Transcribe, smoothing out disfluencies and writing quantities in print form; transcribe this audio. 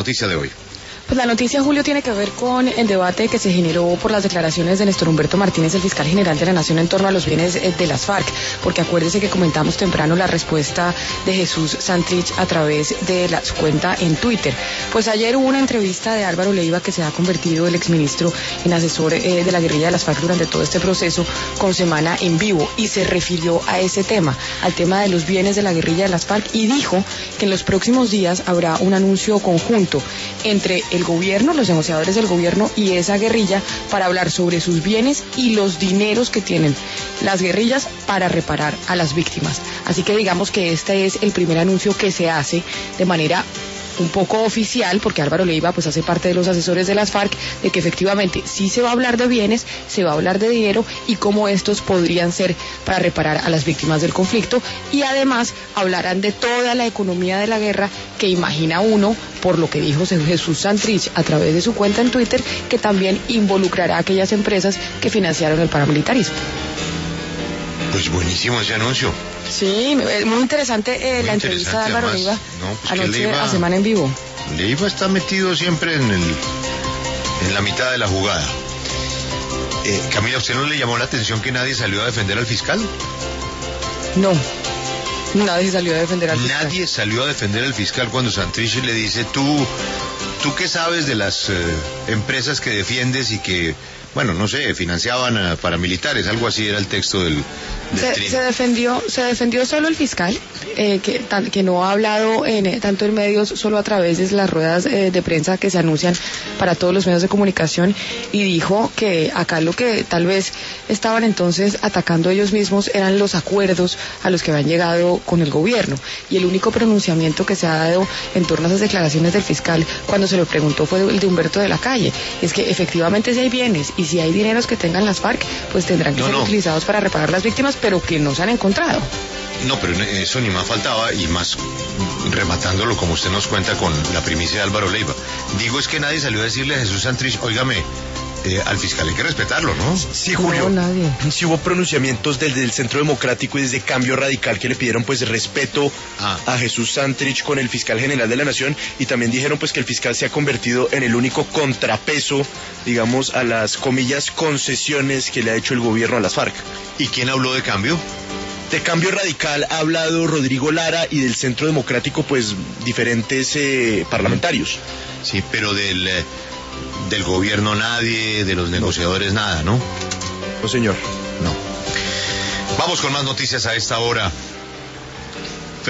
noticia de hoy? Pues la noticia, Julio, tiene que ver con el debate que se generó por las declaraciones de Néstor Humberto Martínez, el fiscal general de la Nación, en torno a los bienes de las FARC, porque acuérdese que comentamos temprano la respuesta de Jesús Santrich a través de su cuenta en Twitter. Pues ayer hubo una entrevista de Álvaro Leiva, que se ha convertido el exministro en asesor de la guerrilla de las FARC durante todo este proceso, con Semana en Vivo, y se refirió a ese tema, al tema de los bienes de la guerrilla de las FARC, y dijo que en los próximos días habrá un anuncio conjunto entre el gobierno, los negociadores del gobierno y esa guerrilla, para hablar sobre sus bienes y los dineros que tienen las guerrillas para reparar a las víctimas. Así que digamos que este es el primer anuncio que se hace de manera un poco oficial, porque Álvaro Leiva pues hace parte de los asesores de las FARC, de que efectivamente sí se va a hablar de bienes, se va a hablar de dinero y cómo estos podrían ser para reparar a las víctimas del conflicto, y además hablarán de toda la economía de la guerra, que imagina uno, por lo que dijo Jesús Santrich a través de su cuenta en Twitter, que también involucrará a aquellas empresas que financiaron el paramilitarismo. Pues buenísimo ese anuncio. Sí, muy interesante la entrevista de Álvaro Leiva anoche a Semana en Vivo. Leiva está metido siempre en la mitad de la jugada. Camila, ¿a usted no le llamó la atención que nadie salió a defender al fiscal? No, nadie salió a defender al fiscal. Nadie salió a defender al fiscal cuando Santrich le dice, ¿tú qué sabes de las empresas que defiendes y que, bueno, no sé, financiaban a paramilitares? Algo así era el texto del se defendió solo el fiscal, que no ha hablado tanto en medios, solo a través de las ruedas de prensa que se anuncian para todos los medios de comunicación, y dijo que acá lo que tal vez estaban entonces atacando ellos mismos eran los acuerdos a los que habían llegado con el gobierno, y el único pronunciamiento que se ha dado en torno a esas declaraciones del fiscal cuando se lo preguntó fue el de Humberto de la Calle. Es que efectivamente si hay bienes y si hay dineros que tengan las FARC, pues tendrán que ser utilizados para reparar las víctimas, pero que no se han encontrado. No, pero eso ni más faltaba, y más rematándolo como usted nos cuenta con la primicia de Álvaro Leiva. Digo, es que nadie salió a decirle a Jesús Santrich, óigame, al fiscal hay que respetarlo, ¿no? Sí, Julio. No, nadie. Sí hubo pronunciamientos desde el Centro Democrático y desde Cambio Radical que le pidieron pues respeto a Jesús Santrich con el fiscal general de la Nación, y también dijeron pues que el fiscal se ha convertido en el único contrapeso, digamos, a las comillas concesiones que le ha hecho el gobierno a las FARC. ¿Y quién habló de cambio? De Cambio Radical ha hablado Rodrigo Lara, y del Centro Democrático pues diferentes parlamentarios. Sí, pero del gobierno nadie, de los negociadores nada, ¿no? No, señor. No. Vamos con más noticias a esta hora.